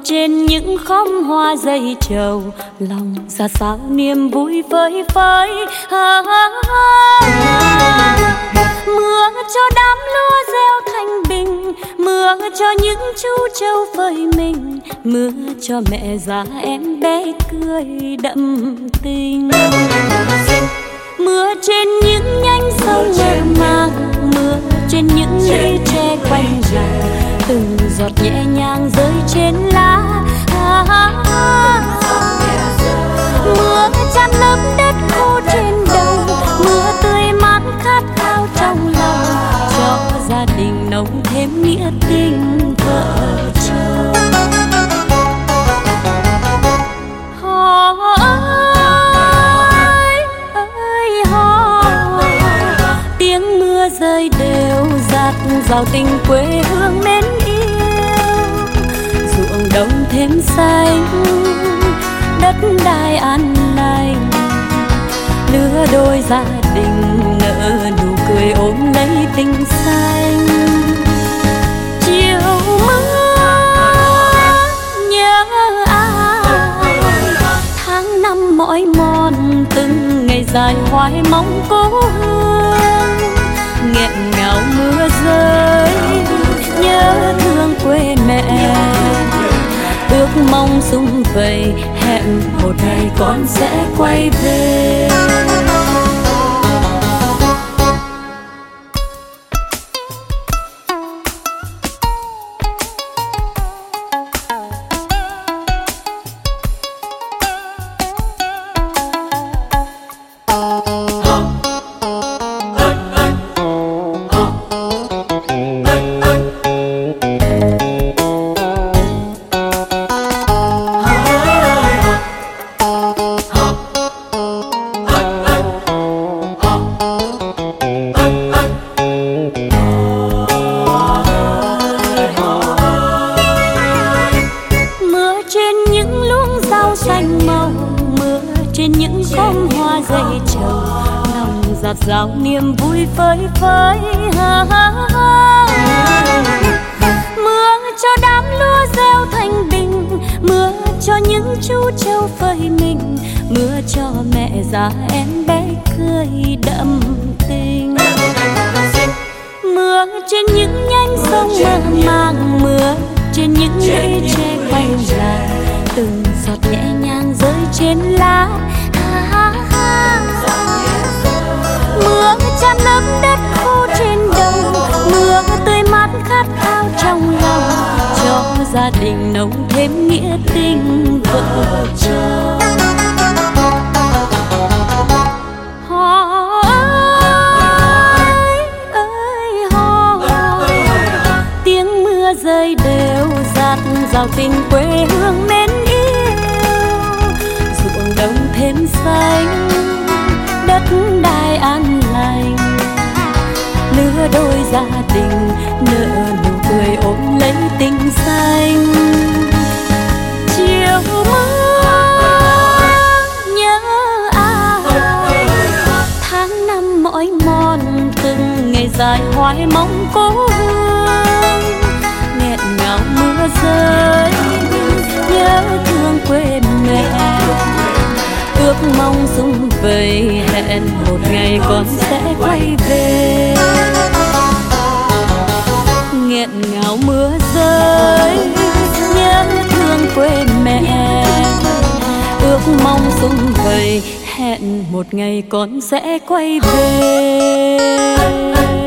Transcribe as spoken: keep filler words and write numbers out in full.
trên những khóm hoa dây trầu, lòng ra sao niềm vui phơi phới. À, à, à. Mưa cho đám lúa gieo thành bình, mưa cho những chú trâu phơi mình, mưa cho mẹ già em bé cười đậm tình. Mưa trên những nhánh sông mơ màng, mưa trên những lũy tre quanh làng, từng giọt nhẹ nhàng rơi trên lá. À, à, à. Mưa chan lấp đất khô trên đầu, mưa tươi mát khát khao trong lòng, cho gia đình nồng thêm nghĩa tình vợ chồng. Hò ơi ơi hò, tiếng mưa rơi đều dạt dào tình quê hương mến yêu. Ruộng đồng thêm xanh, đất đai an lành, lứa đôi gia đình nở nụ cười ôm lấy tình xanh. Chiều mưa nhớ ai, tháng năm mỏi mòn từng ngày dài hoài mong cố hương. Nghẹn ngào mưa rơi nhớ thương quê mẹ, ước mong sum vầy hẹn một ngày con sẽ quay về. Dạo niềm vui phơi phới. Ha, ha, ha. Mưa cho đám lúa gieo thành bình, mưa cho những chú trâu phơi mình, mưa cho mẹ già em bé cười đậm tình. Mưa trên những nhánh sông mơ màng, mưa trên những lũy tre quanh làng, từng giọt nhẹ nhàng rơi trên lá. Ha, ha, ha. Mưa chan lấp đất khô trên đầu, mưa tươi mát khát khao trong lòng, cho gia đình nồng thêm nghĩa tình vợ chồng. Hò ơi ơi hò, tiếng mưa rơi đều dạt dào tình quê hương mến yêu. Ruộng đồng thêm xanh, đất đai an lành, lứa đôi gia đình nở nụ cười ôm lấy tình xanh. Chiều mưa nhớ ai, tháng năm mỏi mòn từng ngày dài hoài mong cố hương. Nghẹn ngào mưa rơi nhớ thương quê mẹ, ước mong sum vầy hẹn một ngày con sẽ quay về. Nghẹn ngào mưa rơi nhớ thương quê mẹ, ước mong sum vầy hẹn một ngày con sẽ quay về.